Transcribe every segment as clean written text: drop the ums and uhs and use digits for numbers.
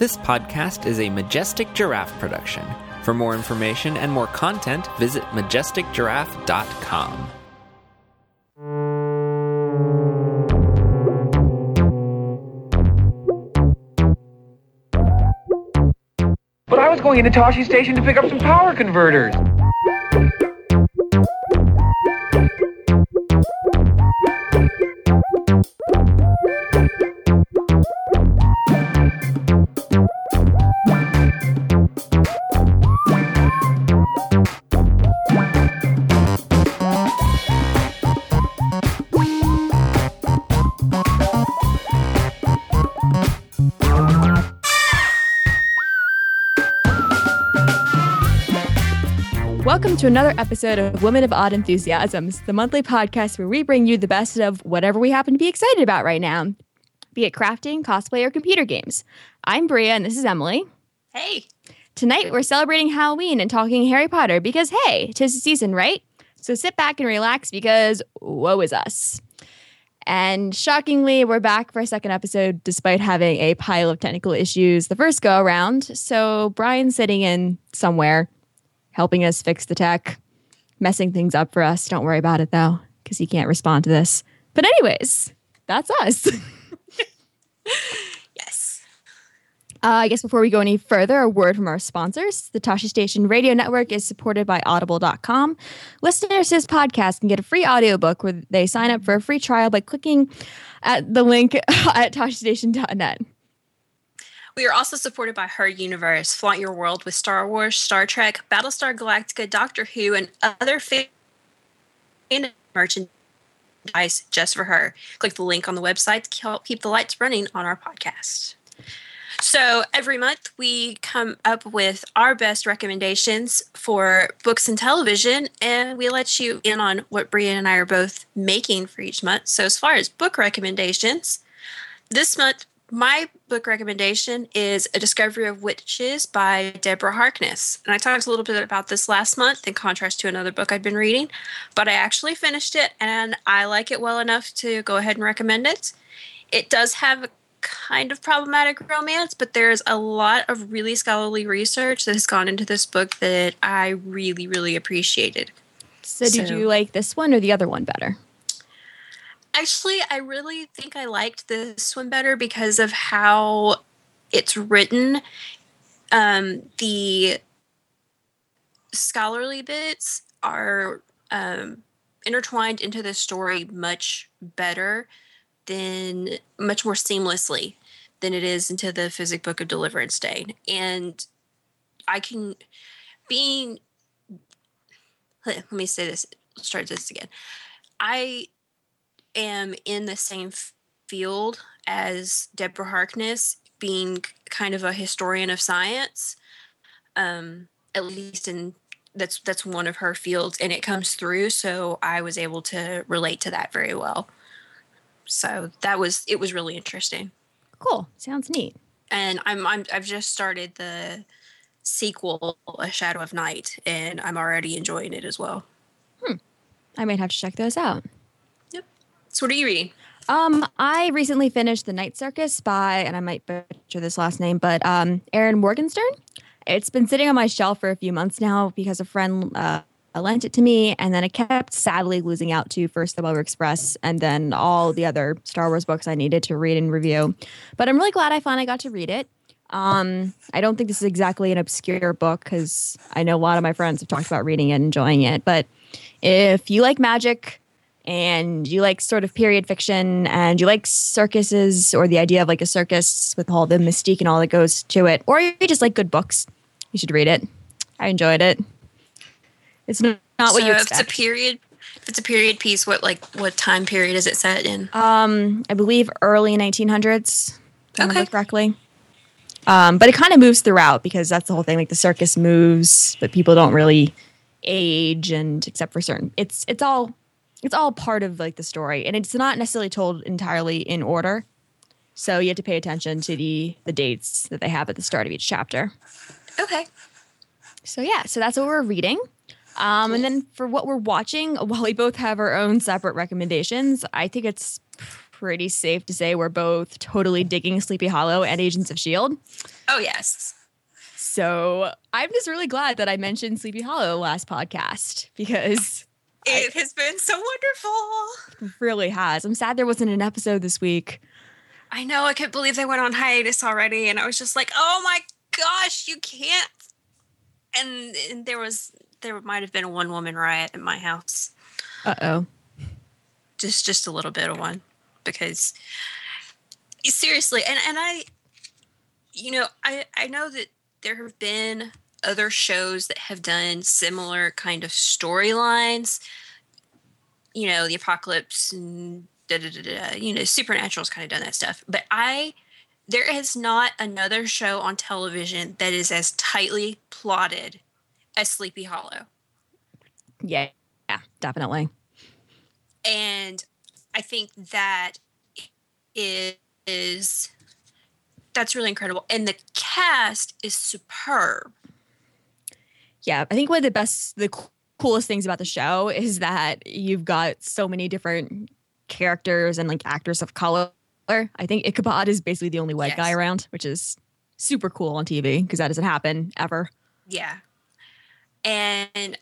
This podcast is a Majestic Giraffe production. For more information and more content, visit majesticgiraffe.com. But I was going into Toshi Station to pick up some power converters. Welcome to another episode of Women of Odd Enthusiasms, the monthly podcast where we bring you the best of whatever we happen to be excited about right now, be it crafting, cosplay, or computer games. I'm Bria, and this is Emily. Hey. Tonight, we're celebrating Halloween and talking Harry Potter because, hey, 'tis the season, right? So sit back and relax because woe is us. And shockingly, we're back for a second episode despite having a pile of technical issues the first go-around. So Brian's sitting in somewhere, helping us fix the tech, messing things up for us. Don't worry about it, though, because he can't respond to this. But anyways, that's us. Yes. I guess before we go any further, a word from our sponsors. The Toshi Station Radio Network is supported by Audible.com. Listeners to this podcast can get a free audiobook where they sign up for a free trial by clicking at the link at toshistation.net. We are also supported by Her Universe. Flaunt your world with Star Wars, Star Trek, Battlestar Galactica, Doctor Who, and other fan merchandise just for her. Click the link on the website to help keep the lights running on our podcast. So every month we come up with our best recommendations for books and television, and we let you in on what Brian and I are both making for each month. So as far as book recommendations, this month my book recommendation is A Discovery of Witches by Deborah Harkness. And I talked a little bit about this last month in contrast to another book I'd been reading, but I actually finished it and I like it well enough to go ahead and recommend it. It does have a kind of problematic romance, but there's a lot of really scholarly research that has gone into this book that I really, really appreciated. So did you like this one or the other one better? Actually, I really think I liked this one better because of how it's written. The scholarly bits are intertwined into the story much more seamlessly than it is into the Physic Book of Deliverance Day. And let me say this, let's start this again. I am in the same field as Deborah Harkness, being kind of a historian of science, at least that's one of her fields, and it comes through. So I was able to relate to that very well. So it was really interesting. Cool. Sounds neat. And I've just started the sequel, A Shadow of Night, and I'm already enjoying it as well. I might have to check those out. So what are you reading? I recently finished The Night Circus by, and I might butcher this last name, but Erin Morgenstern. It's been sitting on my shelf for a few months now because a friend lent it to me, and then it kept sadly losing out to first The Weather Express and then all the other Star Wars books I needed to read and review. But I'm really glad I finally got to read it. I don't think this is exactly an obscure book because I know a lot of my friends have talked about reading it and enjoying it. But if you like magic and you like sort of period fiction and you like circuses or the idea of like a circus with all the mystique and all that goes to it, or you just like good books, you should read it. I enjoyed it. It's not what you expect. If it's a period piece, what time period is it set in? I believe early 1900s, if I remember correctly. But it kind of moves throughout because that's the whole thing. Like the circus moves, but people don't really age, and except for certain, it's all part of like the story, and it's not necessarily told entirely in order. So you have to pay attention to the dates that they have at the start of each chapter. Okay. So that's what we're reading. And then for what we're watching, while we both have our own separate recommendations, I think it's pretty safe to say we're both totally digging Sleepy Hollow and Agents of S.H.I.E.L.D. Oh, yes. So I'm just really glad that I mentioned Sleepy Hollow last podcast because it has been so wonderful. It really has. I'm sad there wasn't an episode this week. I know. I couldn't believe they went on hiatus already. And I was just like, oh my gosh, you can't. And there might have been a one-woman riot in my house. Uh-oh. Just a little bit of one. Because seriously, and I, I know that there have been other shows that have done similar kind of storylines. The Apocalypse and Supernatural's kind of done that stuff. But there is not another show on television that is as tightly plotted as Sleepy Hollow. Yeah, definitely. And I think that that's really incredible. And the cast is superb. Yeah, I think one of the coolest things about the show is that you've got so many different characters and like actors of color. I think Ichabod is basically the only white guy around, which is super cool on TV because that doesn't happen ever. Yeah. And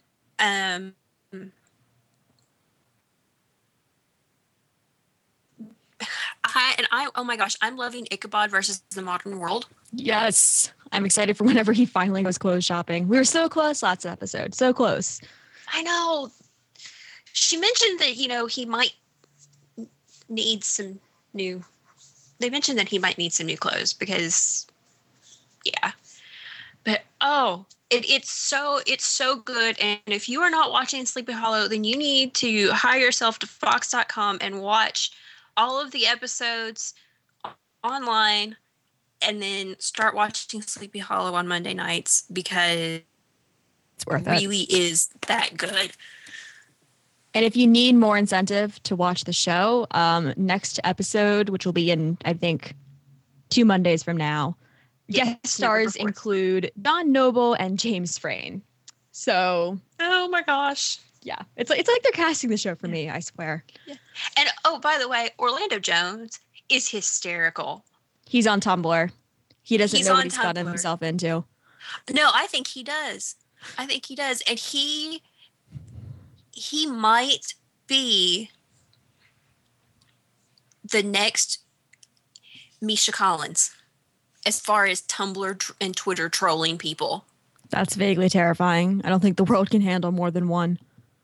oh my gosh, I'm loving Ichabod versus the Modern World. Yes. I'm excited for whenever he finally goes clothes shopping. We were so close last episode. So close. I know. She mentioned that, he might need some new. They mentioned that he might need some new clothes because, yeah. But, it's so good. And if you are not watching Sleepy Hollow, then you need to hire yourself to Fox.com and watch all of the episodes online and then start watching Sleepy Hollow on Monday nights because it's worth it really is that good. And if you need more incentive to watch the show, next episode, which will be in, I think, 2 Mondays from now, guest stars include Don Noble and James Frain. So, oh my gosh. Yeah, it's like they're casting the show for me, I swear. Yeah. And by the way, Orlando Jones is hysterical. He's on Tumblr. He doesn't know what he's gotten himself into. No, I think he does. And he might be the next Misha Collins as far as Tumblr and Twitter trolling people. That's vaguely terrifying. I don't think the world can handle more than one.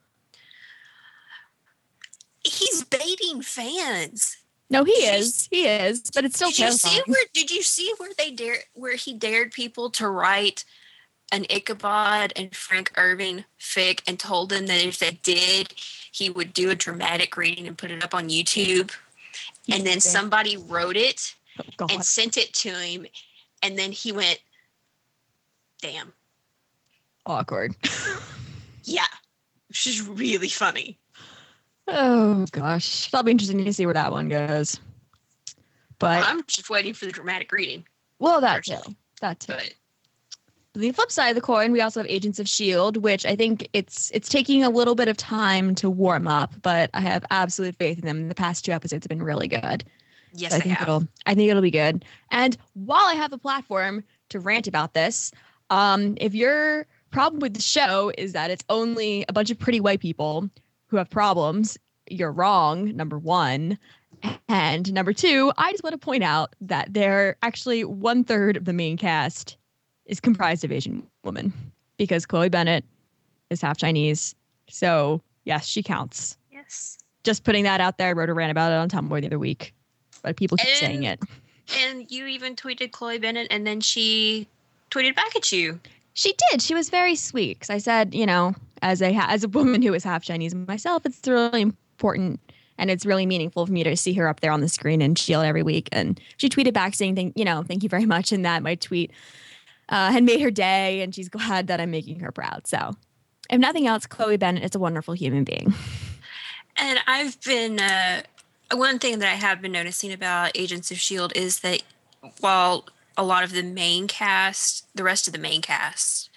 He's baiting fans. No, he is, but it's still terrifying. Did you see where he dared people to write an Ichabod and Frank Irving fic and told them that if they did, he would do a dramatic reading and put it up on YouTube. And then somebody wrote it and sent it to him. And then he went, damn. Awkward. Yeah. Which is really funny. Oh, gosh. That'll be interesting to see where that one goes. But I'm just waiting for the dramatic reading. Well, that too. But the flip side of the coin, we also have Agents of S.H.I.E.L.D., which I think it's taking a little bit of time to warm up, but I have absolute faith in them. The past 2 episodes have been really good. Yes, so I think it'll be good. And while I have a platform to rant about this, if your problem with the show is that it's only a bunch of pretty white people who have problems, you're wrong, number 1. And number 2, I just want to point out that they're actually 1/3 of the main cast is comprised of Asian women because Chloe Bennett is half Chinese. So, yes, she counts. Yes. Just putting that out there. I wrote a rant about it on Tumblr the other week. But people keep saying it. And you even tweeted Chloe Bennett and then she tweeted back at you. She did. She was very sweet. Because I said, as a woman who is half Chinese myself, it's really important and it's really meaningful for me to see her up there on the screen and S.H.I.E.L.D. every week. And she tweeted back saying, thank you very much. And that my tweet had made her day, and she's glad that I'm making her proud. So, if nothing else, Chloe Bennett is a wonderful human being. And I've been one thing that I have been noticing about Agents of S.H.I.E.L.D. is that while a lot of the rest of the main cast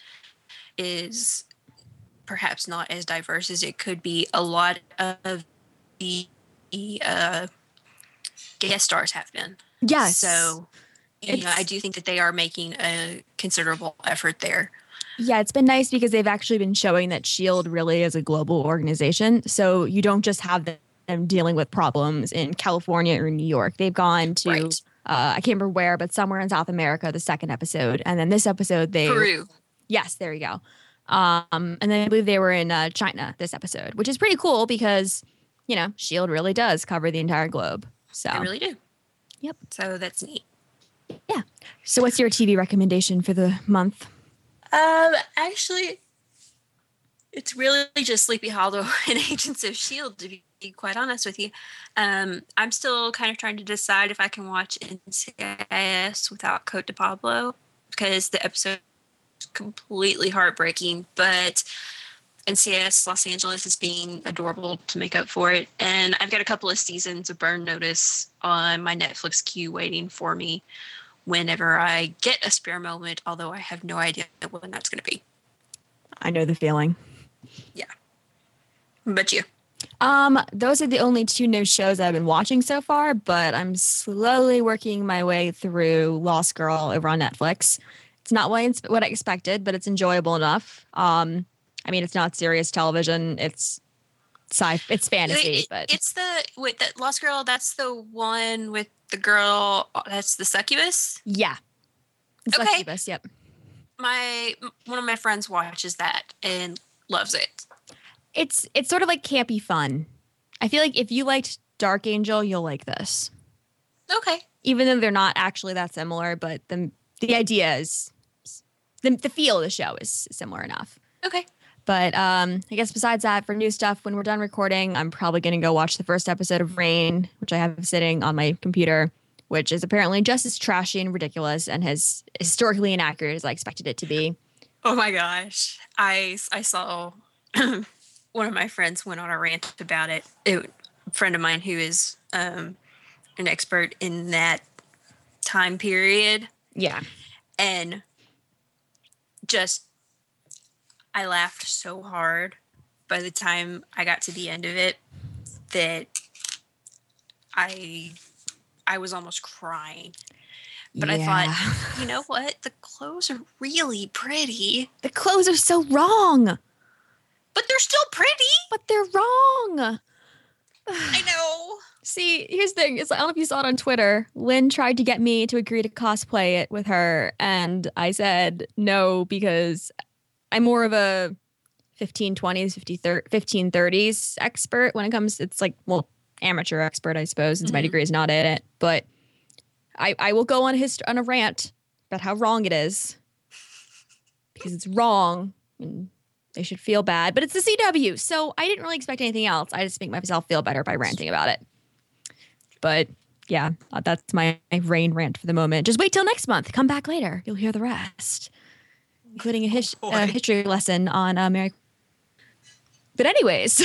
is perhaps not as diverse as it could be, a lot of the guest stars have been. Yes. So, I do think that they are making a considerable effort there. Yeah, it's been nice because they've actually been showing that S.H.I.E.L.D. really is a global organization. So you don't just have them dealing with problems in California or New York. They've gone to, Right. I can't remember where, but somewhere in South America, the second episode. And then this episode, Peru. Yes, there you go. And then I believe they were in China this episode, which is pretty cool because, S.H.I.E.L.D. really does cover the entire globe. So They really do. Yep. So that's neat. Yeah. So what's your TV recommendation for the month? Actually, it's really just Sleepy Hollow and Agents of S.H.I.E.L.D., to be quite honest with you. I'm still kind of trying to decide if I can watch NCIS without Cote de Pablo, because the episode is completely heartbreaking, but NCIS Los Angeles is being adorable to make up for it. And I've got a couple of seasons of Burn Notice on my Netflix queue waiting for me whenever I get a spare moment, although I have no idea when that's going to be. I know the feeling. Yeah. But you? Those are the only two new shows I've been watching so far, but I'm slowly working my way through Lost Girl over on Netflix. It's not what I expected, but it's enjoyable enough. It's not serious television. It's fantasy, but it's that Lost Girl. That's the one with the girl. That's the succubus. Yeah, it's Okay. Succubus. Yep. One of my friends watches that and loves it. It's sort of like campy fun. I feel like if you liked Dark Angel, you'll like this. Okay. Even though they're not actually that similar, but the idea is the feel of the show is similar enough. Okay. But I guess besides that, for new stuff, when we're done recording, I'm probably going to go watch the first episode of Rain, which I have sitting on my computer, which is apparently just as trashy and ridiculous and as historically inaccurate as I expected it to be. Oh my gosh. I saw one of my friends went on a rant about it. A friend of mine who is an expert in that time period. Yeah. And just, I laughed so hard by the time I got to the end of it that I was almost crying. But I thought, you know what? The clothes are really pretty. The clothes are so wrong. But they're still pretty. But they're wrong. I know. See, here's the thing. I don't know if you saw it on Twitter. Lynn tried to get me to agree to cosplay it with her. And I said no, because I'm more of a 1520s, 1530s expert when it comes. It's like, well, amateur expert, I suppose, since my degree is not in it. But I will go on a rant about how wrong it is, because it's wrong and they should feel bad. But it's the CW, so I didn't really expect anything else. I just make myself feel better by ranting about it. But yeah, that's my Rain rant for the moment. Just wait till next month. Come back later. You'll hear the rest, including a history lesson on Mary. But anyways,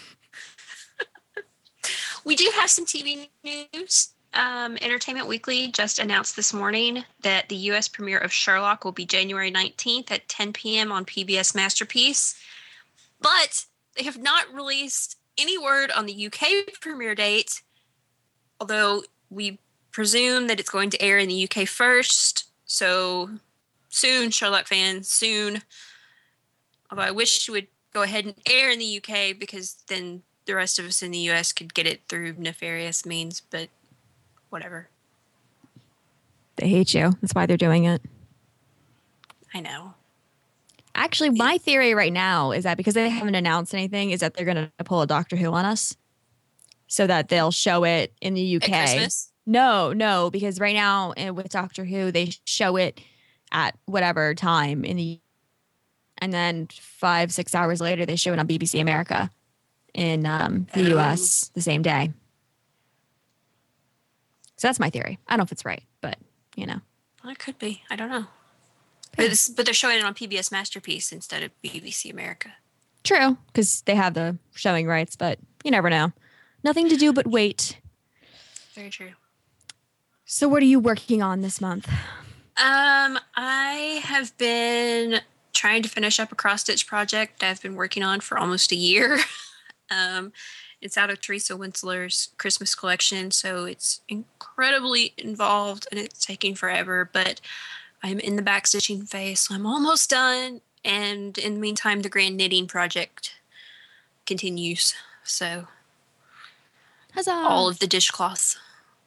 we do have some TV news. Entertainment Weekly just announced this morning that the U.S. premiere of Sherlock will be January 19th at 10 p.m. on PBS Masterpiece. But they have not released any word on the UK premiere date, although we presume that it's going to air in the UK first. So soon, Sherlock fans, soon. Although I wish it would go ahead and air in the UK, because then the rest of us in the US could get it through nefarious means, but whatever. they hate you. That's why they're doing it. I know. Actually, my theory right now is that because they haven't announced anything, is that they're going to pull a Doctor Who on us, so that they'll show it in the UK. At Christmas? No, because right now with Doctor Who, they show it at whatever time and then 5-6 hours later, they show it on BBC America in the US the same day. So that's my theory. I don't know if it's right, but Well, it could be. I don't know. But they're showing it on PBS Masterpiece instead of BBC America. True, because they have the showing rights, but you never know. Nothing to do but wait. Very true. So what are you working on this month? I have been trying to finish up a cross-stitch project I've been working on for almost a year. It's out of Teresa Winsler's Christmas collection, so it's incredibly involved and it's taking forever, but I'm in the back stitching phase, so I'm almost done. And in the meantime, the grand knitting project continues. So Huzzah! all of the dishcloths.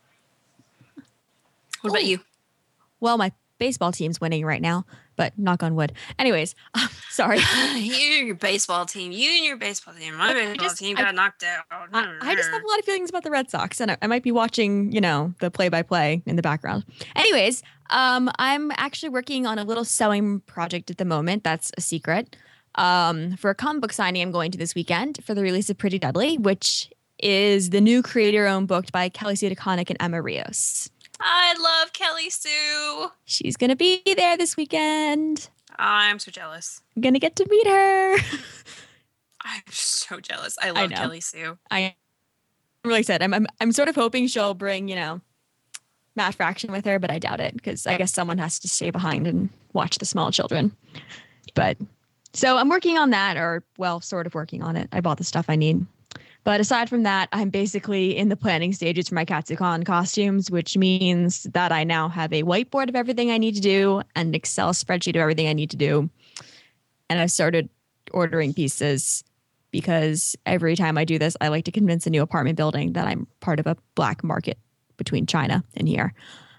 What about you? Well, my baseball team's winning right now, but knock on wood. Anyways, sorry. You and your baseball team. My baseball team got knocked out. I just have a lot of feelings about the Red Sox, and I might be watching, the play-by-play in the background. Anyways, I'm actually working on a little sewing project at the moment. That's a secret. For a comic book signing I'm going to this weekend for the release of Pretty Deadly, which is the new creator-owned book by Kelly Sue DeConnick and Emma Rios. I love Kelly Sue. She's going to be there this weekend. I'm so jealous. I'm going to get to meet her. I'm so jealous. I love Kelly Sue. Like I said, I'm sort of hoping she'll bring, Matt Fraction with her, but I doubt it because I guess someone has to stay behind and watch the small children. But so I'm working on that, or sort of working on it. I bought the stuff I need. But aside from that, I'm basically in the planning stages for my Katsucon costumes, which means that I now have a whiteboard of everything I need to do, an Excel spreadsheet of everything I need to do. And I've started ordering pieces because every time I do this, I like to convince a new apartment building that I'm part of a black market between China and here.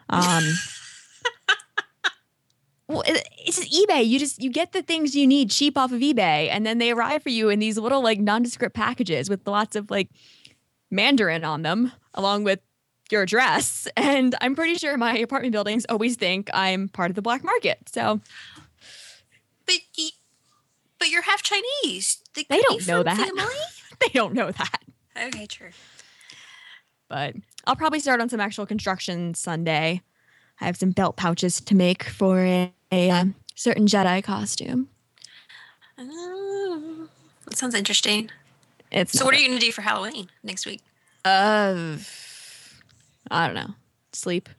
Well, it's eBay. You get the things you need cheap off of eBay, and then they arrive for you in these little nondescript packages with lots of Mandarin on them, along with your address. And I'm pretty sure my apartment buildings always think I'm part of the black market. So, but you're half Chinese. They don't know that. Family? They don't know that. Okay, true. But I'll probably start on some actual construction Sunday. I have some belt pouches to make for a certain Jedi costume. Oh, that sounds interesting. So what are you going to do for Halloween next week? I don't know. Sleep.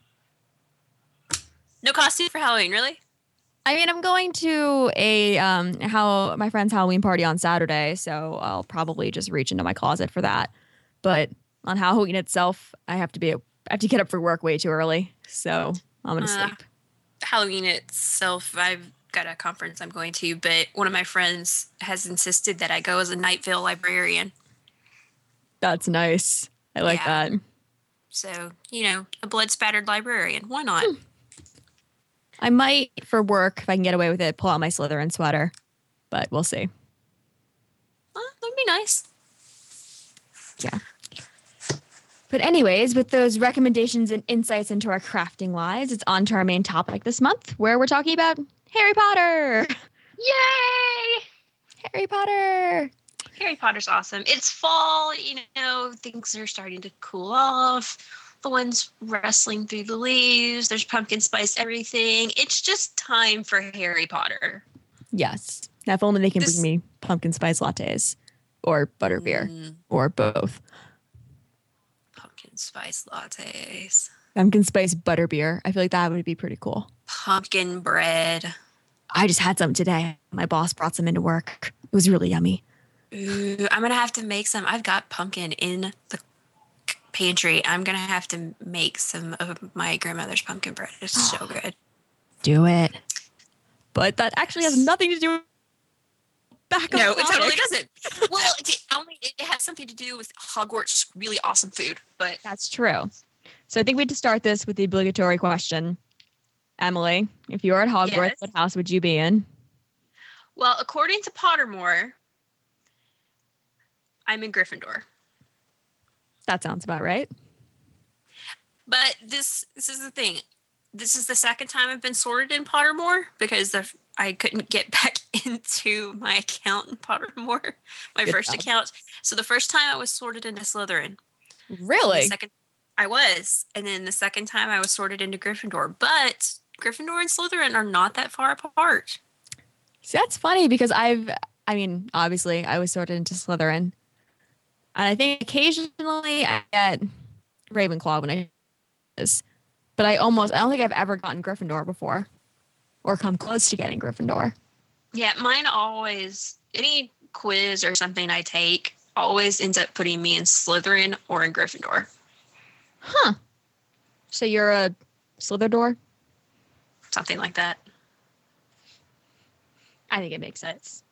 No costume for Halloween, really? I mean, I'm going to my friend's Halloween party on Saturday, so I'll probably just reach into my closet for that. But on Halloween itself, I have to get up for work way too early, so I'm gonna sleep. Halloween itself, I've got a conference I'm going to, but one of my friends has insisted that I go as a Night Vale librarian. That's nice. I like that. So, a blood-spattered librarian. Why not? I might, for work, if I can get away with it, pull out my Slytherin sweater. But we'll see. That'd be nice. Yeah. But anyways, with those recommendations and insights into our crafting lives, it's on to our main topic this month, where we're talking about Harry Potter. Yay! Harry Potter. Harry Potter's awesome. It's fall, things are starting to cool off. The wind's rustling through the leaves. There's pumpkin spice everything. It's just time for Harry Potter. Yes. Now, if only they can bring me pumpkin spice lattes or butterbeer or both. Pumpkin spice lattes. Pumpkin spice butterbeer. I feel like that would be pretty cool. Pumpkin bread. I just had some today. My boss brought some into work. It was really yummy. Ooh, I'm going to have to make some. I've got pumpkin in the pantry. I'm going to have to make some of my grandmother's pumpkin bread. It's so good. Do it. But that actually has nothing to do with No, it totally doesn't. Well, it has something to do with Hogwarts' really awesome food. But that's true. So I think we had to start this with the obligatory question. Emily, if you were at Hogwarts, what house would you be in? Well, according to Pottermore, I'm in Gryffindor. That sounds about right. But this is the thing. This is the second time I've been sorted in Pottermore because I couldn't get back into my account in Pottermore, my first account. So the first time I was sorted into Slytherin. Really? I was. And then the second time I was sorted into Gryffindor. But Gryffindor and Slytherin are not that far apart. See, that's funny because obviously I was sorted into Slytherin. And I think occasionally I get Ravenclaw when I is. But I don't think I've ever gotten Gryffindor before. Or come close to getting Gryffindor. Yeah, mine always, any quiz or something I take, always ends up putting me in Slytherin or in Gryffindor. Huh. So you're a Slytherin? Something like that. I think it makes sense.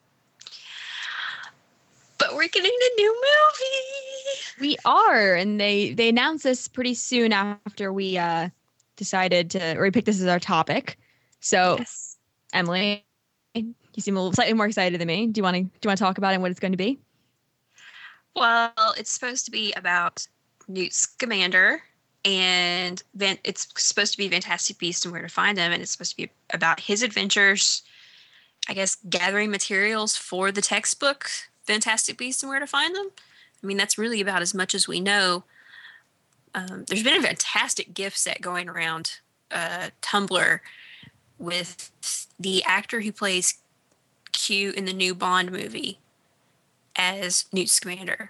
But we're getting a new movie. We are, and they announced this pretty soon after we decided to, or we picked this as our topic. So, Yes. Emily, you seem a little slightly more excited than me. Do you want to talk about it and what it's going to be? Well, it's supposed to be about Newt Scamander, and it's supposed to be Fantastic Beasts and Where to Find Them, and it's supposed to be about his adventures, I guess, gathering materials for the textbook Fantastic Beasts and Where to Find Them. I mean, that's really about as much as we know. There's been a fantastic gift set going around Tumblr with the actor who plays Q in the new Bond movie as Newt Scamander.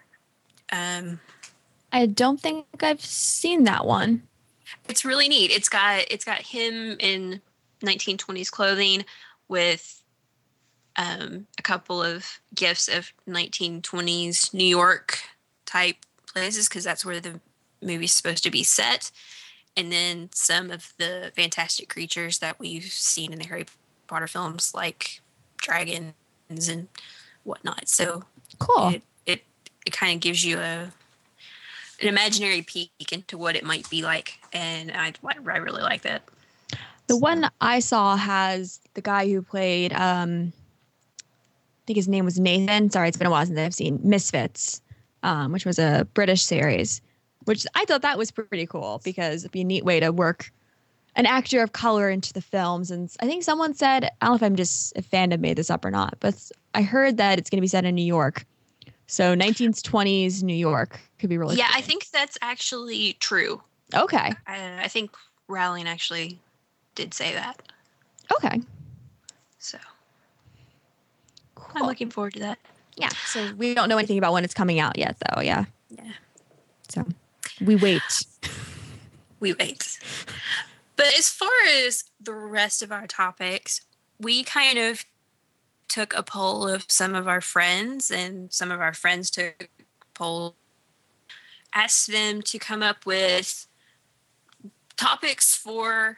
I don't think I've seen that one. It's really neat. It's got him in 1920s clothing with a couple of gifts of 1920s New York type places, because that's where the movie's supposed to be set, and then some of the fantastic creatures that we've seen in the Harry Potter films, like dragons and whatnot. So Cool. It kind of gives you an imaginary peek into what it might be like, and I really like that. The one I saw has the guy who played, I think his name was Nathan. Sorry, it's been a while since I've seen Misfits, which was a British series, which I thought that was pretty cool because it'd be a neat way to work an actor of color into the films. And I think someone said, I don't know if fandom made this up or not, but I heard that it's going to be set in New York. So 1920s New York could be really cool. I think that's actually true. Okay. I think Rowling actually did say that. Okay. So Cool. I'm looking forward to that. Yeah. So we don't know anything about when it's coming out yet, though. Yeah. Yeah. So we wait. We wait. But as far as the rest of our topics, we kind of took a poll of some of our friends, and some of our friends took a poll, asked them to come up with topics for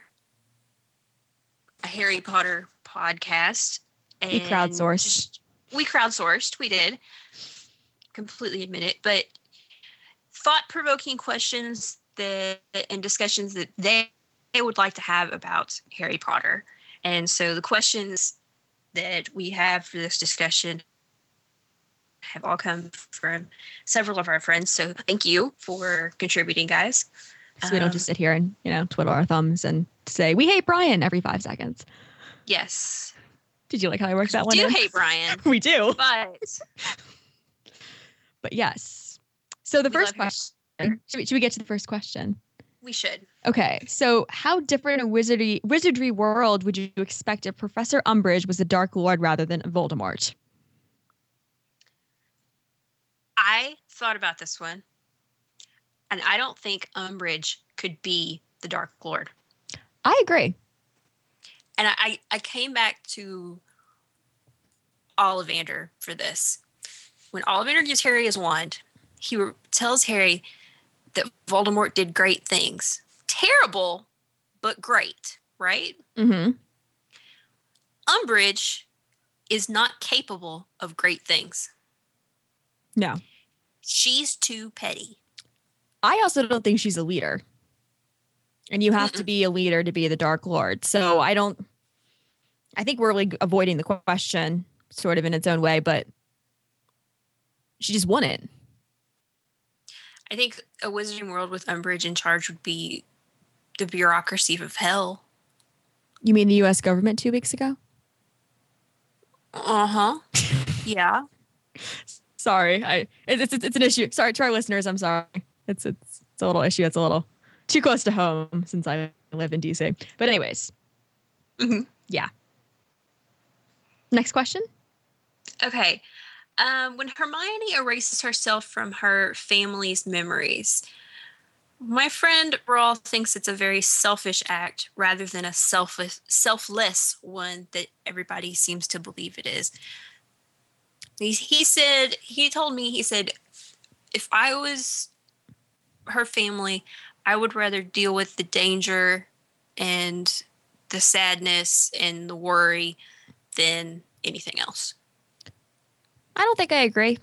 a Harry Potter podcast. We crowdsourced. We did. Completely admit it. But thought-provoking questions and discussions that they would like to have about Harry Potter. And so the questions that we have for this discussion have all come from several of our friends. So thank you for contributing, guys. So we don't just sit here and, twiddle our thumbs and say, we hate Brian every 5 seconds. Yes. Did you like how I worked that one We in? do hate Brian. We do. But yes. So the We first love question, should we get to the first question? we should. Okay, so how different a wizardry world would you expect if Professor Umbridge was a Dark Lord rather than Voldemort? I thought about this one, and I don't think Umbridge could be the Dark Lord. I agree. And I came back to Ollivander for this. When Ollivander gives Harry his wand, he tells Harry that Voldemort did great things. Terrible, but great, right? Mm-hmm. Umbridge is not capable of great things. No. She's too petty. I also don't think she's a leader. And you have to be a leader to be the Dark Lord. So I think we're really avoiding the question sort of in its own way, but she just won it. I think a wizarding world with Umbridge in charge would be the bureaucracy of hell. You mean the U.S. government 2 weeks ago? Uh-huh. Yeah. Sorry. It's an issue. Sorry to our listeners. I'm sorry. It's a little issue. It's a little too close to home since I live in DC. But anyways. Mm-hmm. Yeah. Next question. Okay. When Hermione erases herself from her family's memories, my friend Rawl thinks it's a very selfish act rather than a selfless one that everybody seems to believe it is. He told me, he said, if I was her family, I would rather deal with the danger and the sadness and the worry than anything else. I don't think I agree.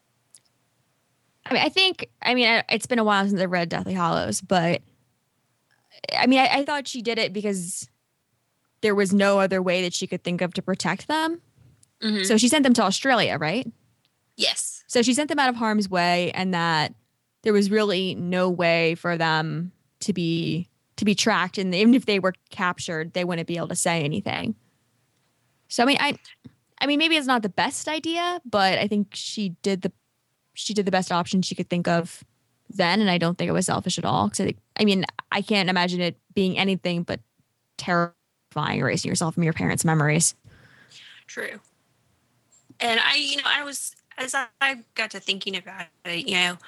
It's been a while since I read Deathly Hallows, but I thought she did it because there was no other way that she could think of to protect them. Mm-hmm. So she sent them to Australia, right? Yes. So she sent them out of harm's way, and that there was really no way for them to be tracked, and even if they were captured, they wouldn't be able to say anything. So I mean, maybe it's not the best idea, but I think she did the best option she could think of then, and I don't think it was selfish at all. Because I can't imagine it being anything but terrifying, erasing yourself from your parents' memories. True. And I got to thinking about it,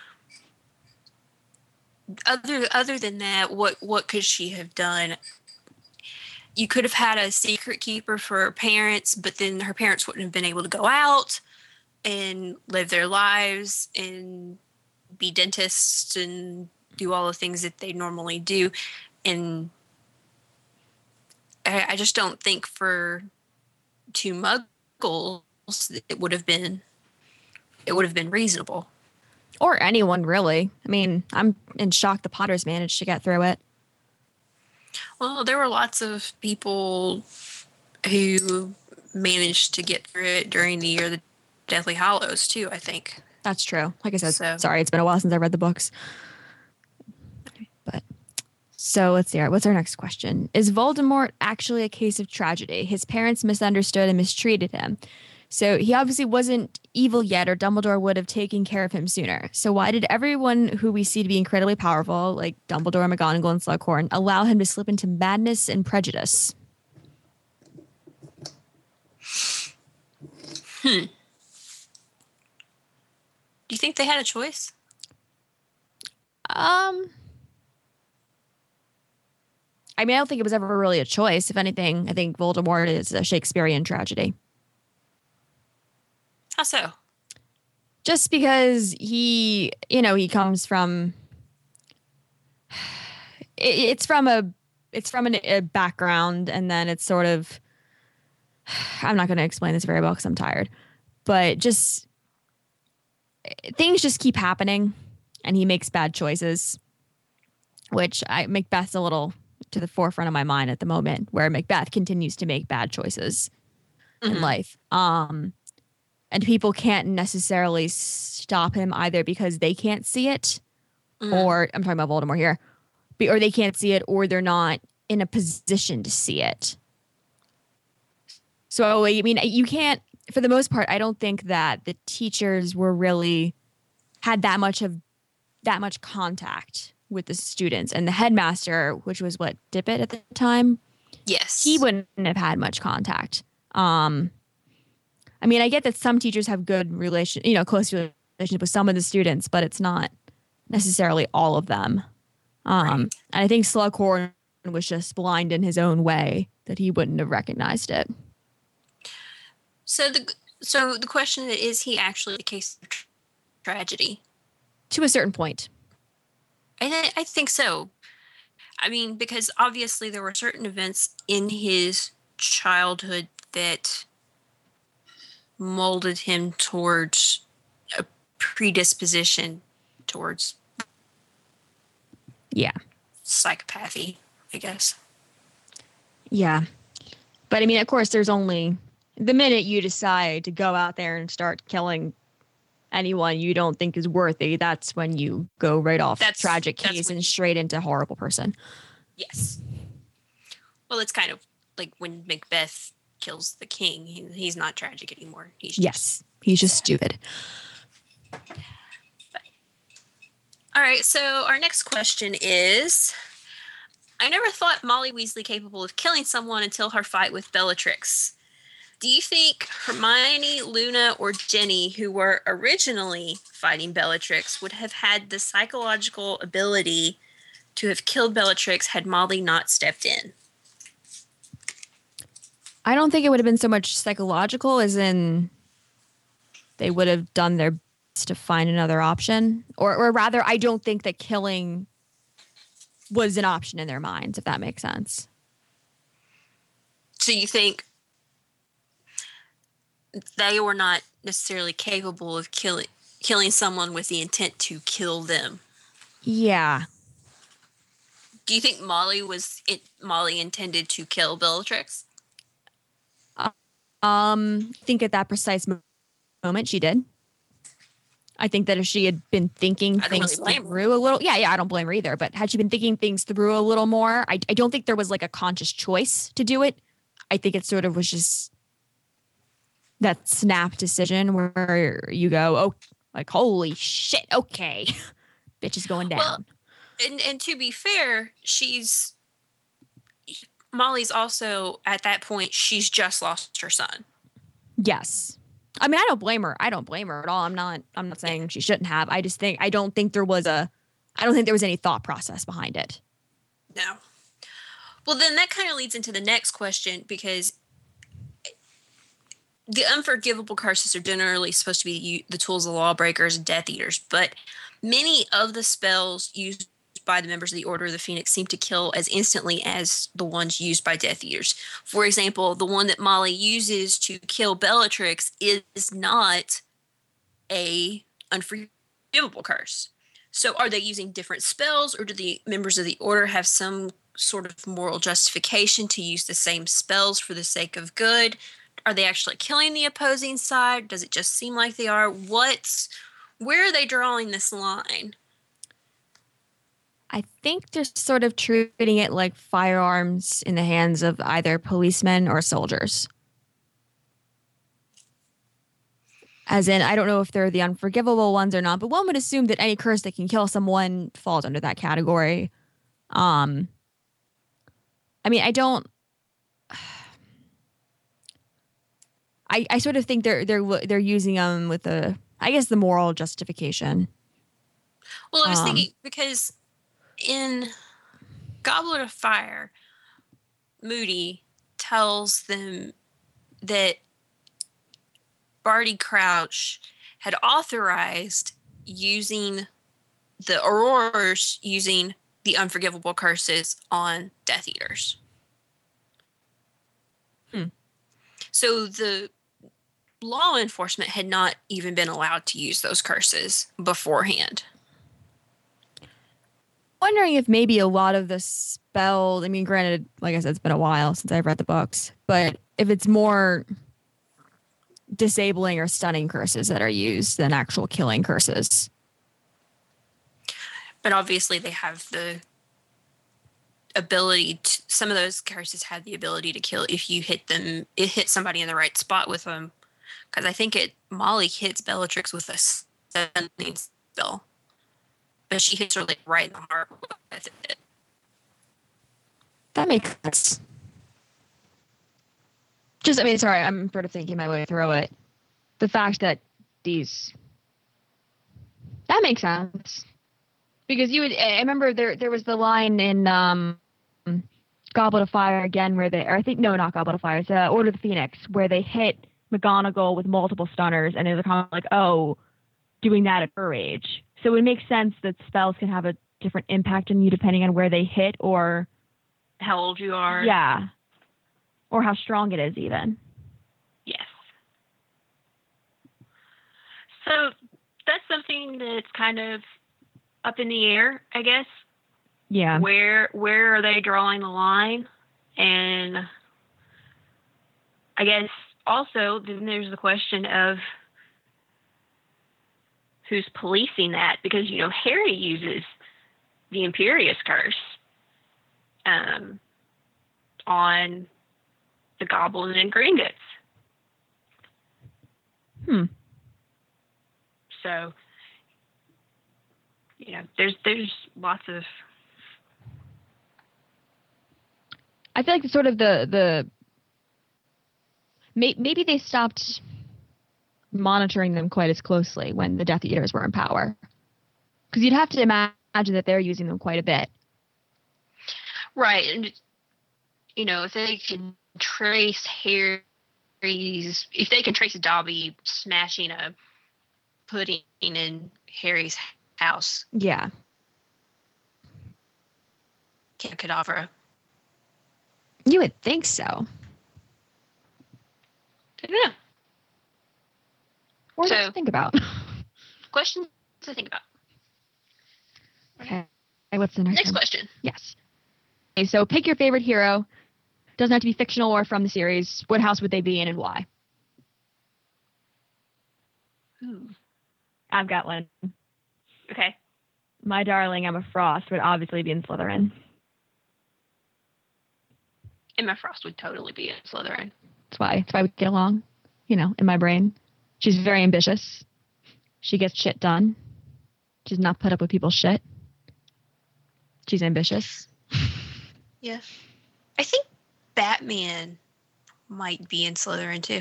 other than that, what could she have done? You could have had a secret keeper for her parents, but then her parents wouldn't have been able to go out and live their lives and be dentists and do all the things that they normally do. And I just don't think for two muggles it would have been reasonable. Or anyone, really. I mean, I'm in shock the Potters managed to get through it. Well, there were lots of people who managed to get through it during the year of the Deathly Hallows, too, I think. That's true. Like I said, sorry, it's been a while since I read the books. But so let's see. What's our next question? Is Voldemort actually a case of tragedy? His parents misunderstood and mistreated him. So he obviously wasn't evil yet, or Dumbledore would have taken care of him sooner. So why did everyone who we see to be incredibly powerful, like Dumbledore, McGonagall, and Slughorn, allow him to slip into madness and prejudice? Do you think they had a choice? I don't think it was ever really a choice. If anything, I think Voldemort is a Shakespearean tragedy. How so? Just because he comes from, it's from a background, and then it's sort of, I'm not going to explain this very well because I'm tired, but just things just keep happening, and he makes bad choices, which Macbeth's a little to the forefront of my mind at the moment, where Macbeth continues to make bad choices in life. And people can't necessarily stop him either because they can't see it, or I'm talking about Voldemort here, or they can't see it, or they're not in a position to see it. So, you can't, for the most part, I don't think that the teachers had that much contact with the students, and the headmaster, which was Dippet at the time. Yes. He wouldn't have had much contact. I get that some teachers have good close relationship with some of the students, but it's not necessarily all of them. Right. And I think Slughorn was just blind in his own way that he wouldn't have recognized it. So the question is he actually a case of tragedy? To a certain point. I think so. Because obviously there were certain events in his childhood that molded him towards a predisposition towards psychopathy, I guess. Yeah. But of course, there's only the minute you decide to go out there and start killing anyone you don't think is worthy, that's when you go right off tragic case and straight into horrible person. Yes. Well, it's kind of like when Macbeth kills the king. He's not tragic anymore. He's just stupid. All right, so our next question is, I never thought Molly Weasley capable of killing someone until her fight with Bellatrix. Do you think Hermione, Luna, or Ginny, who were originally fighting Bellatrix, would have had the psychological ability to have killed Bellatrix had Molly not stepped in? I don't think it would have been so much psychological as in they would have done their best to find another option. Or rather, I don't think that killing was an option in their minds, if that makes sense. So you think they were not necessarily capable of killing someone with the intent to kill them? Yeah. Do you think Molly intended to kill Bellatrix? Think at that precise moment she did. I think that if she had been thinking things through a little, I don't blame her either. But had she been thinking things through a little more, I don't think there was like a conscious choice to do it. I think it sort of was just that snap decision where you go, oh, like, holy shit, okay, bitch is going down. Well, and to be fair, Molly's also at that point, she's just lost her son. Yes. I mean, I don't blame her. I don't blame her at all. I'm not saying she shouldn't have. I don't think there was any thought process behind it. No. Well, then that kind of leads into the next question, because the unforgivable curses are generally supposed to be the tools of lawbreakers and Death Eaters, but many of the spells used by the members of the Order of the Phoenix seem to kill as instantly as the ones used by Death Eaters. For example, the one that Molly uses to kill Bellatrix is not a unforgivable curse. So are they using different spells, or do the members of the Order have some sort of moral justification to use the same spells for the sake of good? Are they actually killing the opposing side? Does it just seem like they are? Where are they drawing this line? I think they're sort of treating it like firearms in the hands of either policemen or soldiers. As in, I don't know if they're the unforgivable ones or not, but one would assume that any curse that can kill someone falls under that category. I mean, I sort of think they're using them with the moral justification. Well, I was thinking, because in Goblet of Fire, Moody tells them that Barty Crouch had authorized using the Aurors using the unforgivable curses on Death Eaters. So the law enforcement had not even been allowed to use those curses beforehand. Wondering if maybe a lot of the spell, I mean, granted, like I said, it's been a while since I've read the books, but if it's more disabling or stunning curses that are used than actual killing curses. But obviously they have the ability to, some of those curses have the ability to kill if you hit somebody in the right spot with them. Because I think Molly hits Bellatrix with a stunning spell. But she hits her like right in the heart with it. That makes sense. Sorry, I'm sort of thinking my way through it. The fact that that makes sense. Because I remember there was the line in Goblet of Fire again not Goblet of Fire, it's Order of the Phoenix, where they hit McGonagall with multiple stunners, and they're kind of like, oh, doing that at her age. So it makes sense that spells can have a different impact on you depending on where they hit or how old you are. Yeah. Or how strong it is even. Yes. So that's something that's kind of up in the air, I guess. Yeah. Where are they drawing the line? And I guess also then there's the question of who's policing that, because Harry uses the Imperious Curse on the Goblin and Gringotts. So there's lots of. I feel like it's sort of maybe they stopped monitoring them quite as closely when the Death Eaters were in power, because you'd have to imagine that they're using them quite a bit, right? And if they can trace Dobby smashing a pudding in Harry's house. Yeah. Cadavra. You would think so. I don't know. What to think about? Questions to think about. Okay. What's the next one? Question? Yes. Okay, so pick your favorite hero. Doesn't have to be fictional or from the series. What house would they be in and why? Ooh. I've got one. Okay. My darling Emma Frost would obviously be in Slytherin. Emma Frost would totally be in Slytherin. That's why we get along, in my brain. She's very ambitious. She gets shit done. She's not put up with people's shit. She's ambitious. Yeah. I think Batman might be in Slytherin too.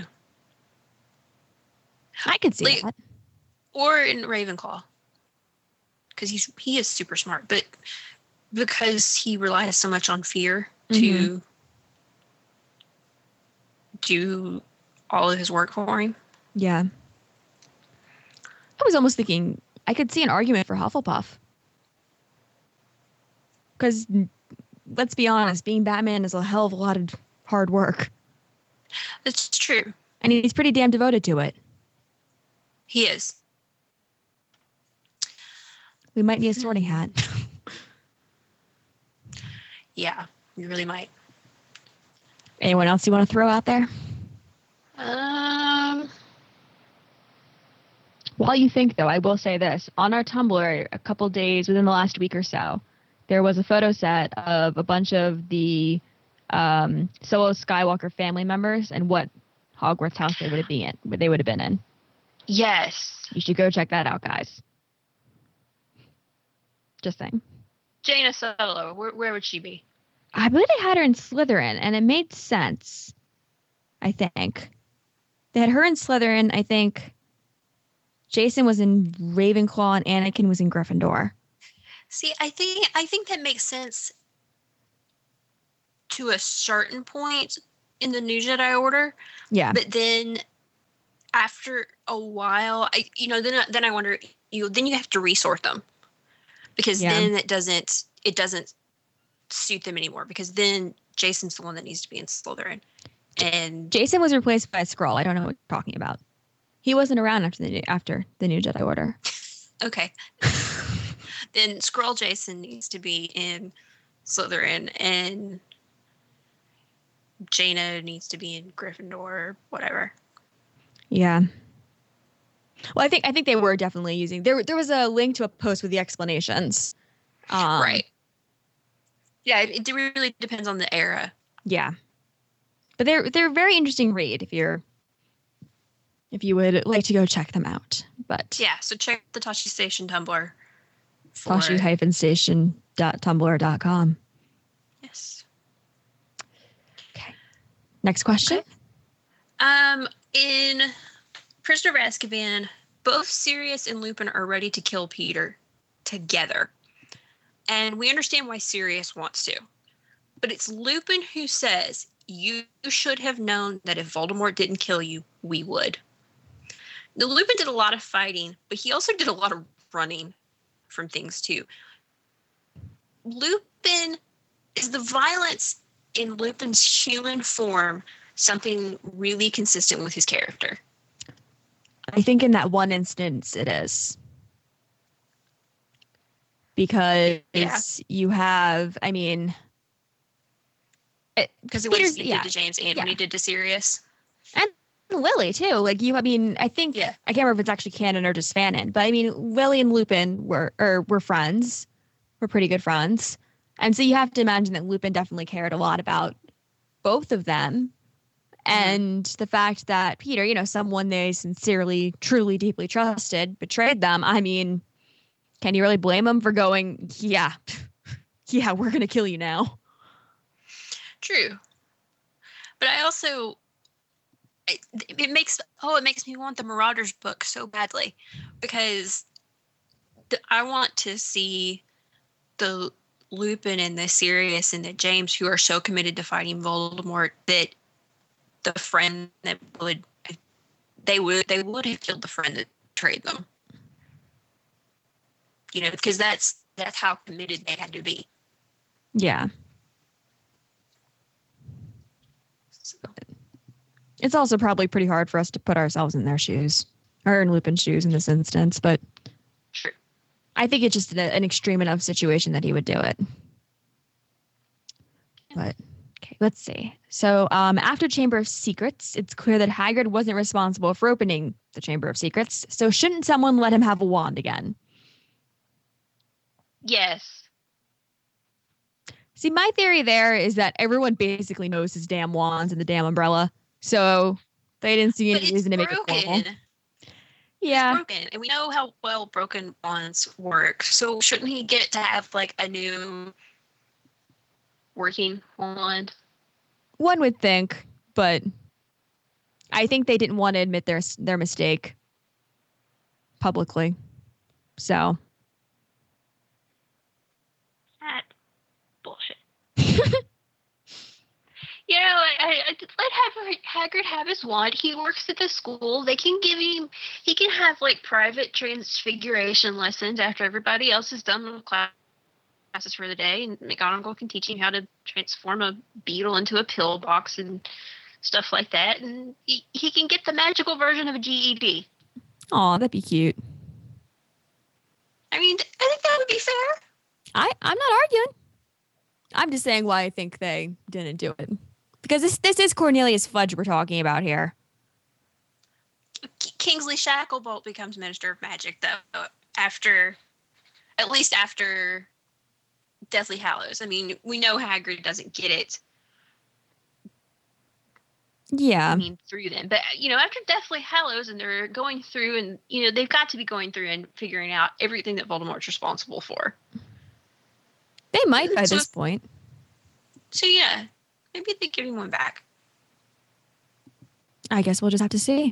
I could see that. Or in Ravenclaw. Because he is super smart, but because he relies so much on fear to do all of his work for him. Yeah. I was almost thinking I could see an argument for Hufflepuff. Because, let's be honest, being Batman is a hell of a lot of hard work. It's true. And he's pretty damn devoted to it. He is. We might need a sorting hat. Yeah, we really might. Anyone else you want to throw out there? While you think, though, I will say this. On our Tumblr, a couple days within the last week or so, there was a photo set of a bunch of the Solo Skywalker family members and what Hogwarts house they would have been in. Yes. You should go check that out, guys. Just saying. Jaina Solo, where would she be? I believe they had her in Slytherin, and it made sense, I think. They had her in Slytherin. I think Jason was in Ravenclaw and Anakin was in Gryffindor. See, I think that makes sense to a certain point in the New Jedi Order. Yeah. But then after a while, then I wonder, then you have to resort them. Because then it doesn't suit them anymore, because then Jason's the one that needs to be in Slytherin. And Jason was replaced by a Skrull. I don't know what you're talking about. He wasn't around after the New Jedi Order. Okay. Then Skrull Jason needs to be in Slytherin, and Jaina needs to be in Gryffindor or whatever. Yeah. Well, I think they were definitely using. There was a link to a post with the explanations. Right. Yeah, it really depends on the era. Yeah. But they're a very interesting read if you would like to go check them out. But yeah, so check the Tashi Station Tumblr. Tashi-station.tumblr.com. Yes. Okay. Next question. Okay. In Prisoner of Azkaban, both Sirius and Lupin are ready to kill Peter together. And we understand why Sirius wants to. But it's Lupin who says, you should have known that if Voldemort didn't kill you, we would. Now, Lupin did a lot of fighting, but he also did a lot of running from things too. Lupin, is the violence in Lupin's human form something really consistent with his character? I think in that one instance it is. Because you have, because what he did to James and what he did to Sirius. And Lily too. I think I can't remember if it's actually canon or just fanon, but Lily and Lupin were friends. Were pretty good friends. And so you have to imagine that Lupin definitely cared a lot about both of them. And the fact that Peter, someone they sincerely, truly, deeply trusted, betrayed them. Can you really blame him for going, yeah, we're going to kill you now? True. But I also, it makes me want the Marauders book so badly, because I want to see the Lupin and the Sirius and the James who are so committed to fighting Voldemort that the friend that they would have killed the friend that betrayed them. because that's how committed they had to be. Yeah. So. It's also probably pretty hard for us to put ourselves in their shoes, or in Lupin's shoes in this instance, but True. I think it's just an extreme enough situation that he would do it. But, okay, let's see. So after Chamber of Secrets, it's clear that Hagrid wasn't responsible for opening the Chamber of Secrets, so shouldn't someone let him have a wand again? Yes. See, my theory there is that everyone basically knows his damn wands and the damn umbrella, so they didn't see any reason to make it formal. Yeah. It's broken, and we know how well broken wands work, so shouldn't he get to have, like, a new working wand? One would think, but I think they didn't want to admit their mistake publicly. So. That bullshit. I let Hagrid have his wand. He works at the school. He can have, like, private transfiguration lessons after everybody else is done with classes for the day, and McGonagall can teach him how to transform a beetle into a pillbox and stuff like that, and he can get the magical version of a GED. Aw, that'd be cute. I mean, I think that would be fair. I'm not arguing. I'm just saying why I think they didn't do it. Because this is Cornelius Fudge we're talking about here. Kingsley Shacklebolt becomes Minister of Magic, though, at least after Deathly Hallows. I mean, we know Hagrid doesn't get it. Yeah. I mean, through them. But, after Deathly Hallows, and they're going through, and, they've got to be going through and figuring out everything that Voldemort's responsible for. They might by this point. So, yeah. Maybe they give him one back. I guess we'll just have to see.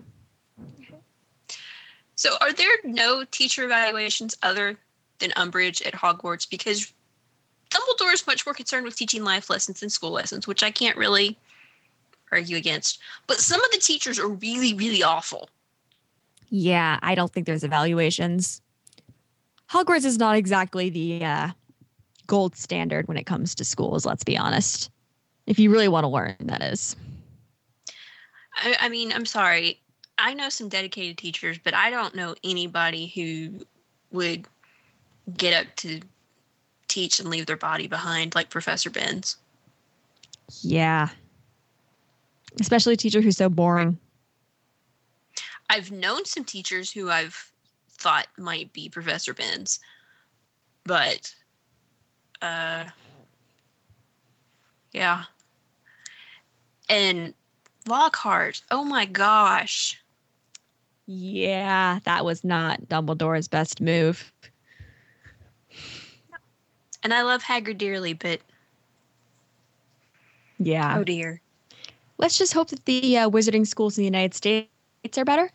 So are there no teacher evaluations other than Umbridge at Hogwarts? Because Dumbledore is much more concerned with teaching life lessons than school lessons, which I can't really argue against. But some of the teachers are really, really awful. Yeah, I don't think there's evaluations. Hogwarts is not exactly the gold standard when it comes to schools, let's be honest. If you really want to learn, that is. I mean, I'm sorry. I know some dedicated teachers, but I don't know anybody who would get up to teach and leave their body behind like Professor Binns. Yeah. Especially a teacher who's so boring. I've known some teachers who I've thought might be Professor Binns, but yeah. And Lockhart, oh my gosh. Yeah, that was not Dumbledore's best move. And I love Hagrid dearly, but yeah. Oh dear. Let's just hope that the wizarding schools in the United States are better.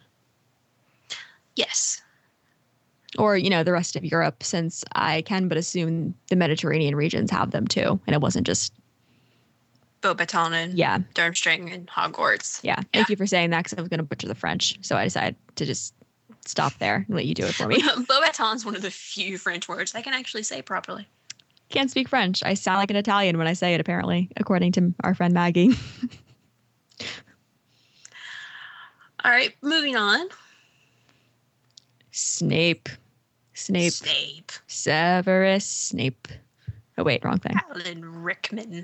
Yes. Or, the rest of Europe, since I can but assume the Mediterranean regions have them too. And it wasn't just Beauxbaton and Durmstrang and Hogwarts. Yeah. Thank you for saying that, because I was going to butcher the French. So I decided to just stop there and let you do it for me. Beauxbaton's one of the few French words I can actually say properly. Can't speak French. I sound like an Italian when I say it, apparently, according to our friend Maggie. All right, moving on. Snape. Severus Snape. Oh, wait, wrong thing. Alan Rickman.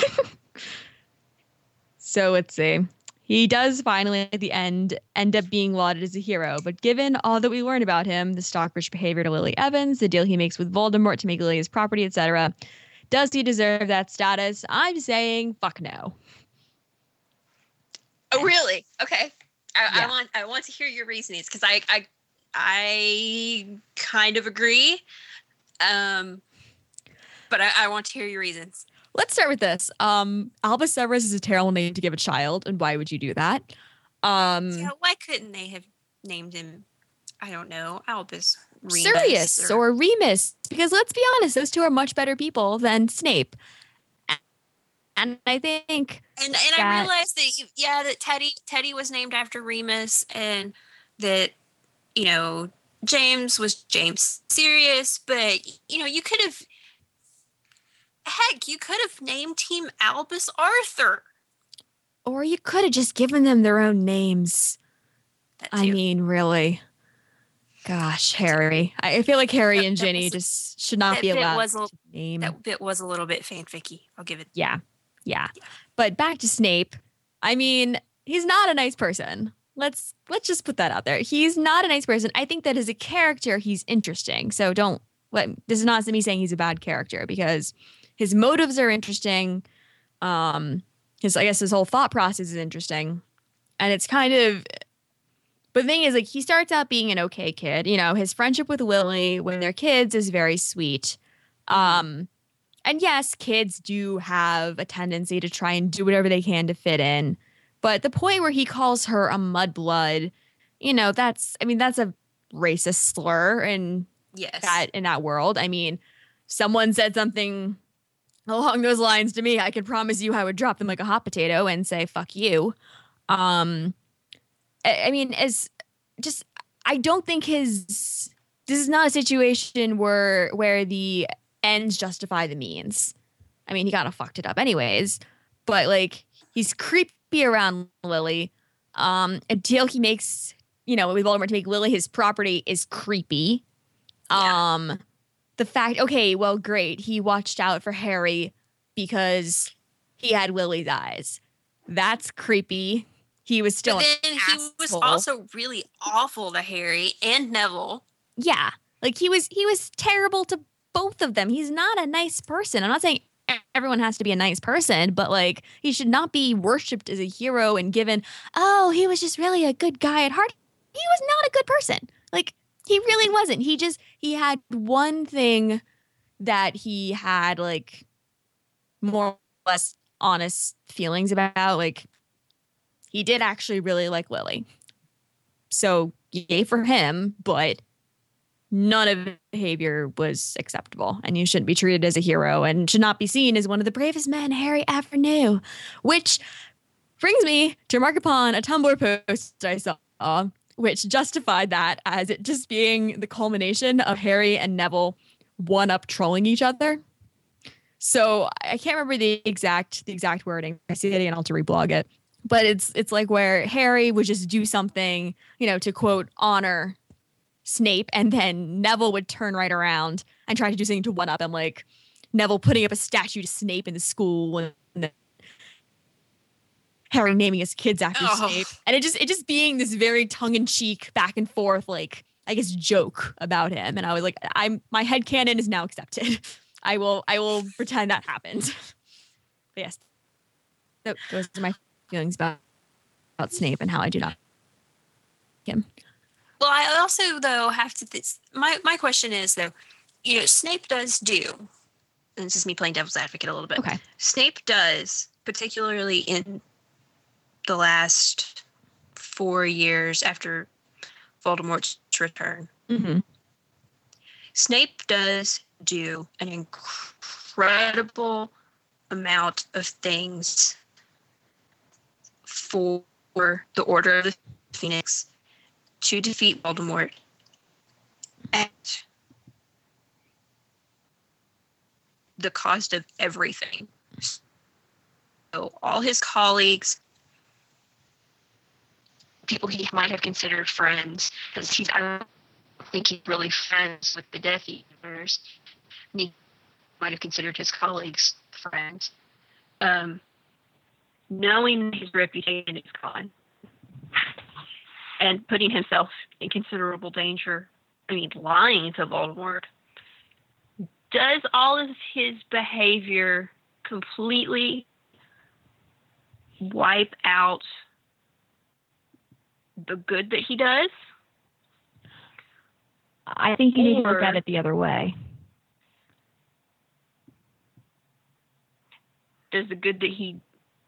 So let's see. He does finally, at the end up being lauded as a hero. But given all that we learned about him, the stalkerish behavior to Lily Evans, the deal he makes with Voldemort to make Lily his property, etc., does he deserve that status? I'm saying fuck no. Oh, really? Okay. I want to hear your reasonings, because I kind of agree. But I want to hear your reasons. Let's start with this. Albus Severus is a terrible name to give a child, and why would you do that? Yeah, why couldn't they have named him, I don't know, Albus Remus? Sirius or Remus, because let's be honest, those two are much better people than Snape. And I think, and I realized that that Teddy was named after Remus, and that James was James Sirius, but you could have. Heck, you could have named him Albus Arthur. Or you could have just given them their own names. I mean, really. Gosh, Harry. I feel like Harry and Ginny just should not be allowed to name. That bit was a little bit fanficky. I'll give it. Yeah. But back to Snape. I mean, he's not a nice person. Let's just put that out there. He's not a nice person. I think that as a character, he's interesting. So this is not me saying he's a bad character, because his motives are interesting. His whole thought process is interesting. And it's kind of, but the thing is, like, he starts out being an okay kid. His friendship with Lily when they're kids is very sweet. And yes, kids do have a tendency to try and do whatever they can to fit in. But the point where he calls her a mudblood, that's a racist slur in that world. I mean, someone said something along those lines to me, I can promise you I would drop them like a hot potato and say, fuck you. I don't think this is not a situation where the ends justify the means. I mean, he kind of fucked it up anyways, but like, he's creepy around Lily. A deal he makes, with Voldemort to make Lily his property is creepy. Yeah. The fact, okay, well, great. He watched out for Harry because he had Lily's eyes. That's creepy. He was still he was also really awful to Harry and Neville. Yeah. Like, he was terrible to both of them. He's not a nice person. I'm not saying everyone has to be a nice person, but like, he should not be worshipped as a hero and given, oh, he was just really a good guy at heart. He was not a good person. Like, he really wasn't. He had one thing that he had like more or less honest feelings about. Like, he did actually really like Lily. So yay for him, but none of his behavior was acceptable, and you shouldn't be treated as a hero and should not be seen as one of the bravest men Harry ever knew. Which brings me to remark upon a Tumblr post I saw, which justified that as it just being the culmination of Harry and Neville one-up trolling each other. So I can't remember the exact wording. I see that again, I'll have to reblog it. But it's like where Harry would just do something, to quote, honor Snape, and then Neville would turn right around and try to do something to one-up him, like Neville putting up a statue to Snape in the school, and then Harry naming his kids after Snape, and it just being this very tongue-in-cheek back and forth, like, I guess, joke about him. And I was like, my headcanon is now accepted. I will pretend that happened. But yes, those are my feelings about Snape and how I do not like him. Well, I also, though, have to... my question is, though, Snape does do... And this is me playing devil's advocate a little bit. Okay. Snape does, particularly in the last 4 years after Voldemort's return. Mm-hmm. Snape does do an incredible amount of things for the Order of the Phoenix to defeat Voldemort at the cost of everything. So all his colleagues, people he might have considered friends, because I don't think he's really friends with the Death Eaters. He might have considered his colleagues friends. Knowing his reputation is gone and putting himself in considerable danger, lying to Voldemort, does all of his behavior completely wipe out the good that he does? I think you need to look at it the other way. Does the good that he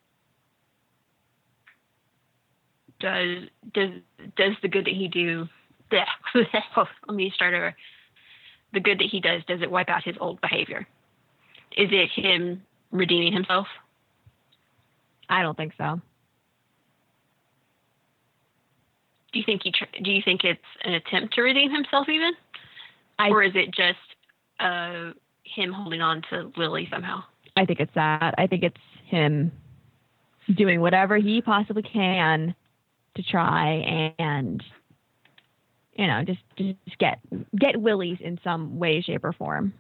does the good that he do? Let me start over. The good that he does it wipe out his old behavior? Is it him redeeming himself? I don't think so. Do you think it's an attempt to redeem himself even? Or is it just him holding on to Lily somehow? I think it's that. I think it's him doing whatever he possibly can to try and, just get Willie's in some way, shape, or form.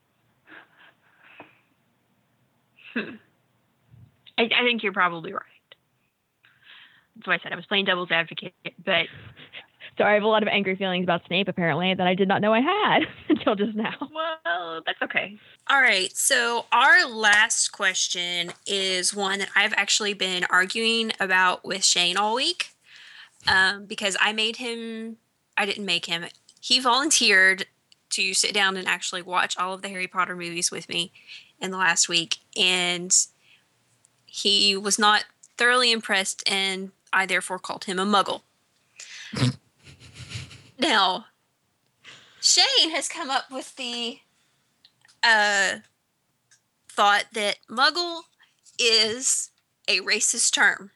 I think you're probably right. That's why I said I was playing devil's advocate, but... So I have a lot of angry feelings about Snape, apparently, that I did not know I had until just now. Well, that's okay. All right. So our last question is one that I've actually been arguing about with Shane all week, because I didn't make him. He volunteered to sit down and actually watch all of the Harry Potter movies with me in the last week, and he was not thoroughly impressed, and I therefore called him a muggle. Now, Shane has come up with the thought that muggle is a racist term.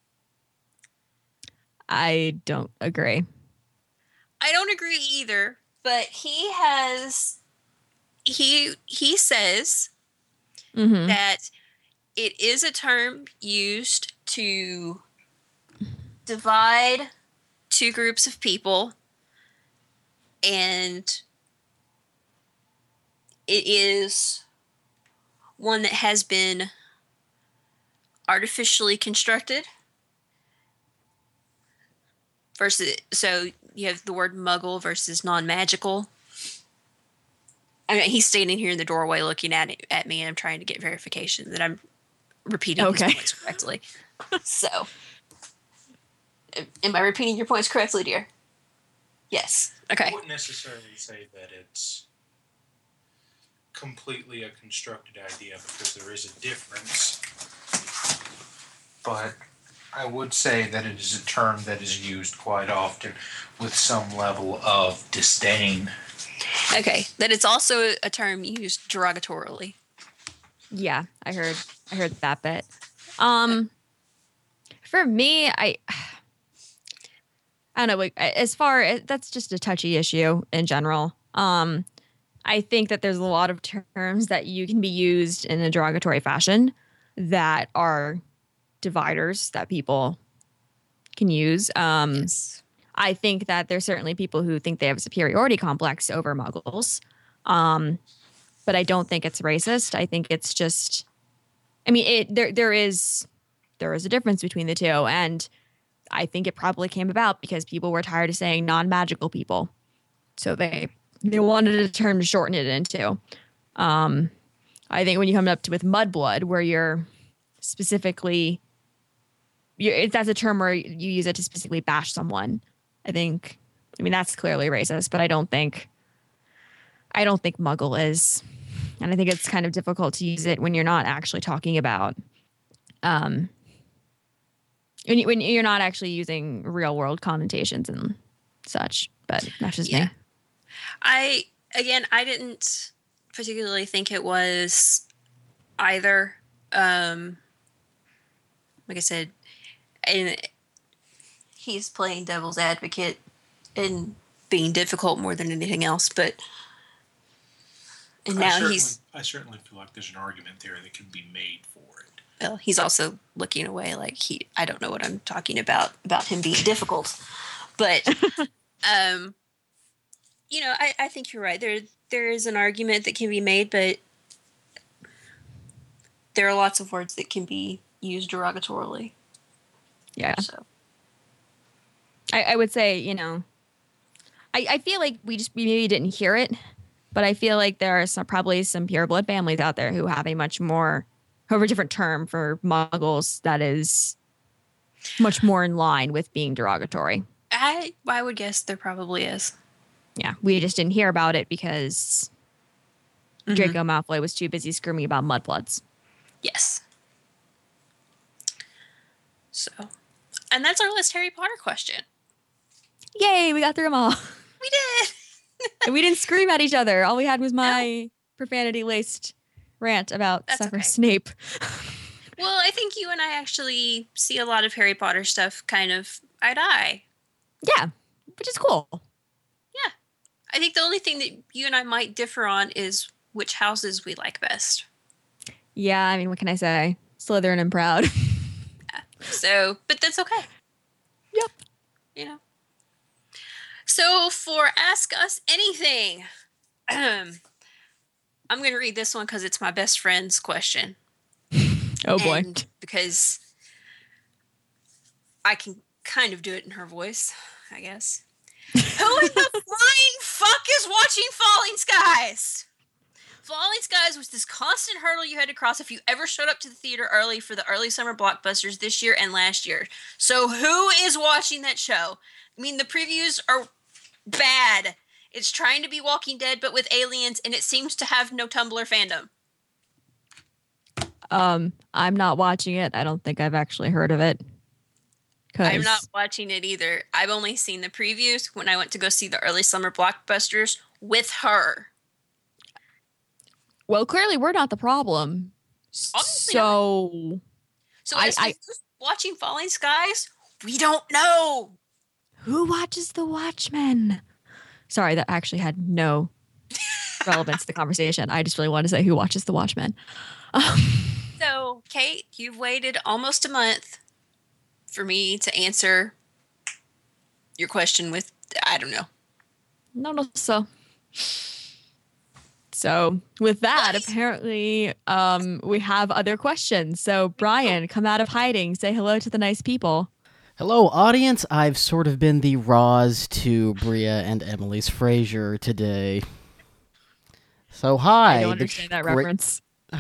I don't agree. I don't agree either, but he says that it is a term used to divide two groups of people, and it is one that has been artificially constructed. So you have the word muggle versus non-magical. I mean, he's standing here in the doorway looking at me, and I'm trying to get verification that I'm repeating his points correctly. So, am I repeating your points correctly, dear? Yes. Okay. I wouldn't necessarily say that it's completely a constructed idea, because there is a difference. But I would say that it is a term that is used quite often with some level of disdain. Okay. That it's also a term used derogatorily. Yeah, I heard that bit. For me, I don't know. As far as that's just a touchy issue in general. I think that there's a lot of terms that you can be used in a derogatory fashion that are dividers that people can use. Yes. I think that there's certainly people who think they have a superiority complex over muggles. But I don't think it's racist. I think it's just, I mean, there is a difference between the two. And I think it probably came about because people were tired of saying non-magical people. So they wanted a term to shorten it into. I think when you come up with mudblood, where you're specifically, that's a term where you use it to specifically bash someone. I mean, that's clearly racist, but I don't think muggle is. And I think it's kind of difficult to use it when you're not actually talking about, when you're not actually using real world connotations and such. But that's just me. I didn't particularly think it was either. Like I said, and he's playing devil's advocate and being difficult more than anything else. But I certainly feel like there's an argument there that can be made for it. Well, he's also looking away like I don't know what I'm talking about him being difficult. But I think you're right. There is an argument that can be made, but there are lots of words that can be used derogatorily. Yeah. So I would say, I feel like we maybe didn't hear it, but I feel like there are probably some pureblood families out there who have a different term for muggles that is much more in line with being derogatory. I would guess there probably is. Yeah, we just didn't hear about it because Draco Malfoy was too busy screaming about mudbloods. Yes. So, and that's our last Harry Potter question. Yay, we got through them all. We did. And we didn't scream at each other. All we had was my profanity-laced rant about Severus Snape. Well, I think you and I actually see a lot of Harry Potter stuff kind of eye to eye. Yeah, which is cool. Yeah. I think the only thing that you and I might differ on is which houses we like best. Yeah, I mean, what can I say? Slytherin and proud. So, but that's okay. Yep. You know. So for Ask Us Anything, I'm going to read this one because it's my best friend's question. Oh boy. And because I can kind of do it in her voice, I guess. Who in the flying fuck is watching Falling Skies? Falling Skies was this constant hurdle you had to cross if you ever showed up to the theater early for the early summer blockbusters this year and last year. So who is watching that show? I mean, the previews are bad. It's trying to be Walking Dead, but with aliens, and it seems to have no Tumblr fandom. I'm not watching it. I don't think I've actually heard of it. I'm not watching it either. I've only seen the previews when I went to go see the early summer blockbusters with her. Well, clearly we're not the problem. Obviously not. So as to who's watching Falling Skies, we don't know. Who watches The Watchmen? Sorry, that actually had no relevance to the conversation. I just really want to say who watches The Watchmen. So, Kate, you've waited almost a month for me to answer your question with, I don't know. No. So with that, apparently we have other questions. So Brian, come out of hiding. Say hello to the nice people. Hello, audience. I've sort of been the Roz to Bria and Emily's Frasier today. So hi. I don't understand that reference.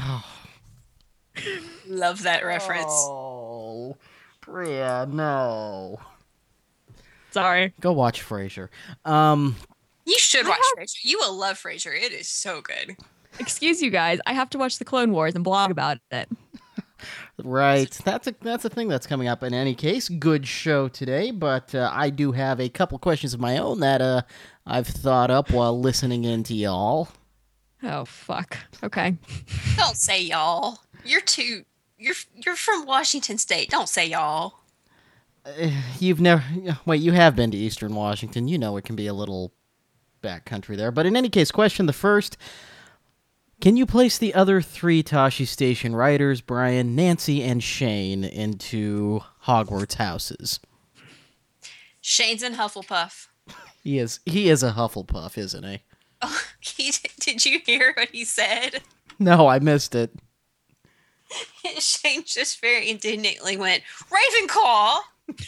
Love that reference. Oh, Bria, no. Sorry. Go watch Frasier. You should watch Frasier. You will love Frasier. It is so good. Excuse you guys. I have to watch the Clone Wars and blog about it. Right. That's a thing that's coming up in any case. Good show today, but I do have a couple questions of my own that I've thought up while listening in to y'all. Oh, fuck. Okay. Don't say y'all. You're from Washington State. Don't say y'all. You have been to Eastern Washington. You know it can be a little backcountry there. But in any case, question the first. Can you place the other three Tashi Station writers, Brian, Nancy, and Shane, into Hogwarts houses? Shane's in Hufflepuff. He is a Hufflepuff, isn't he? Oh, did you hear what he said? No, I missed it. Shane just very indignantly went, Ravenclaw!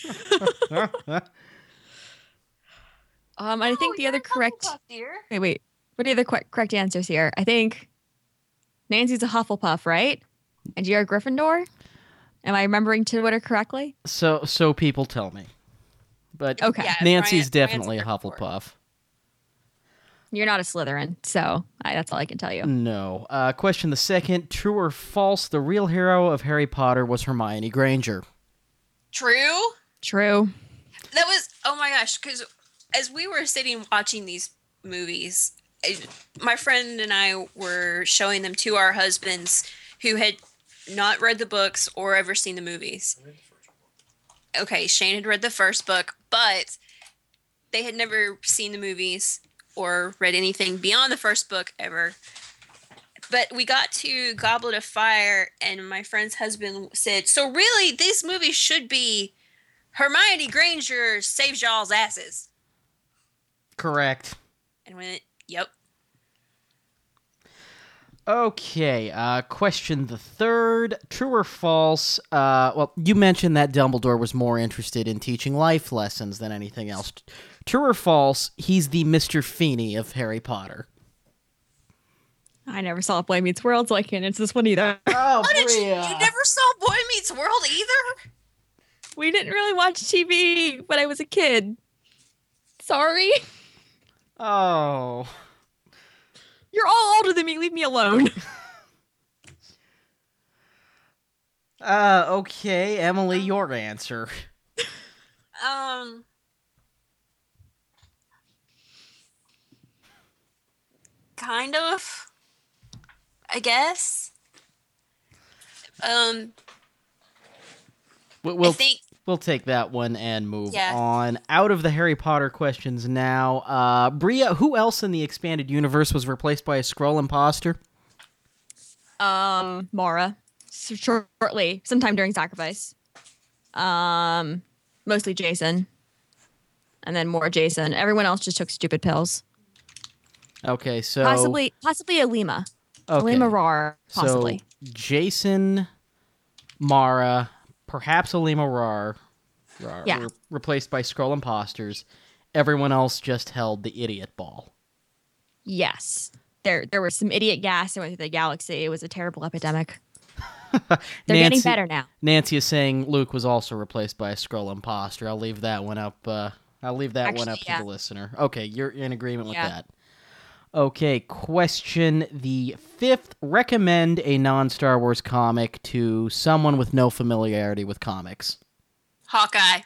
I think the other correct... Dear. Wait. What are the correct answers here? I think Nancy's a Hufflepuff, right? And you're a Gryffindor? Am I remembering Twitter correctly? So people tell me. But okay. Yeah, Nancy's Brian's definitely a Gryffindor. Hufflepuff. You're not a Slytherin, so that's all I can tell you. No. Question the second. True or false, the real hero of Harry Potter was Hermione Granger? True? True. That was, oh my gosh, because as we were sitting watching these movies, my friend and I were showing them to our husbands who had not read the books or ever seen the movies. Okay, Shane had read the first book, but they had never seen the movies or read anything beyond the first book ever. But we got to Goblet of Fire, and my friend's husband said, so really, these movies should be Hermione Granger saves y'all's asses. Correct. And I went, yep. Okay, question the third. True or false? Well, you mentioned that Dumbledore was more interested in teaching life lessons than anything else. True or false, he's the Mr. Feeney of Harry Potter? I never saw Boy Meets World, so I can't answer this one either. Oh, You never saw Boy Meets World either? We didn't really watch TV when I was a kid. Sorry. Oh. You're all older than me. Leave me alone. Okay, Emily, your answer. Kind of, I guess. Well, I think We'll take that one and move Yeah. on. Out of the Harry Potter questions now. Bria, who else in the expanded universe was replaced by a Skrull imposter? Mara. Shortly, sometime during Sacrifice. Mostly Jason. And then more Jason. Everyone else just took stupid pills. Okay, so... Possibly Alima. Okay. Alima Rar, possibly. So, Jason, Mara, perhaps Alima Rar Yeah. were replaced by Skrull imposters. Everyone else just held the idiot ball. Yes. There was some idiot gas that went through the galaxy. It was a terrible epidemic. They're getting better now. Nancy is saying Luke was also replaced by a Skrull imposter. I'll leave that one up. I'll leave that one up to the listener. Okay, you're in agreement with that. Okay, question the 5th. Recommend a non-Star Wars comic to someone with no familiarity with comics. Hawkeye.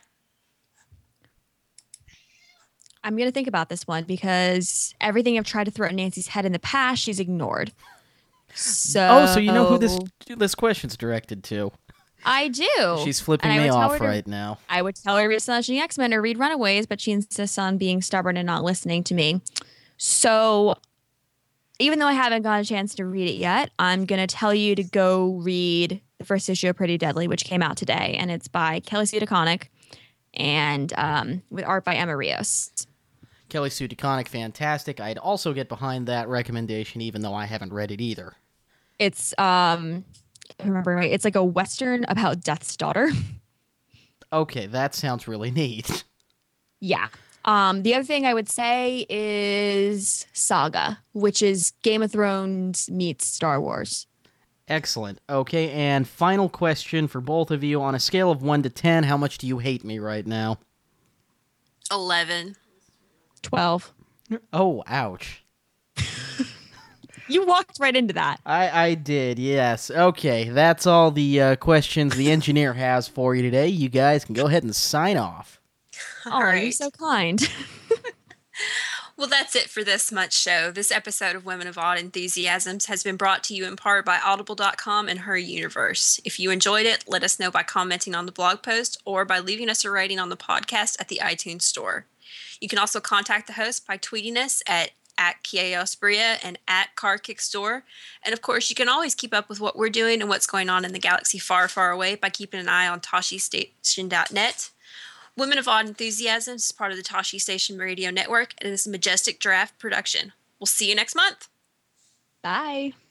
I'm going to think about this one because everything I've tried to throw at Nancy's head in the past, she's ignored. So you know who this question's directed to. I do. She's flipping me off right now. I would tell her to read Astonishing X-Men or read Runaways, but she insists on being stubborn and not listening to me. So even though I haven't gotten a chance to read it yet, I'm going to tell you to go read the first issue of Pretty Deadly, which came out today. And it's by Kelly Sue DeConnick and with art by Emma Rios. Kelly Sue DeConnick, fantastic. I'd also get behind that recommendation, even though I haven't read it either. It's, if I remember right, it's like a Western about Death's daughter. Okay, that sounds really neat. Yeah. The other thing I would say is Saga, which is Game of Thrones meets Star Wars. Excellent. Okay, and final question for both of you. On a scale of 1 to 10, how much do you hate me right now? 11. 12. Oh, ouch. You walked right into that. I did, yes. Okay, that's all the questions the engineer has for you today. You guys can go ahead and sign off. Oh, you're so kind. Well, that's it for this month's show. This episode of Women of Odd Enthusiasms has been brought to you in part by Audible.com and Her Universe. If you enjoyed it, let us know by commenting on the blog post or by leaving us a rating on the podcast at the iTunes Store. You can also contact the host by tweeting us at Chaosbria and at Car Kick Store. And of course, you can always keep up with what we're doing and what's going on in the galaxy far, far away by keeping an eye on ToshiStation.net. Women of Odd Enthusiasms is part of the Toshi Station Radio Network and is a Majestic Giraffe production. We'll see you next month. Bye.